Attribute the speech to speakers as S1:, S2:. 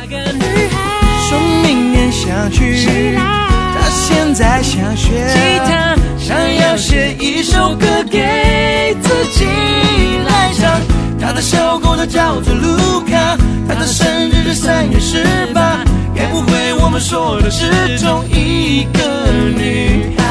S1: 说明年想去，他现在想学吉他，想要写一首歌给自己来唱。他的小狗它叫做卢卡，他的生日是3月18，该不会我们说的是同一个女孩？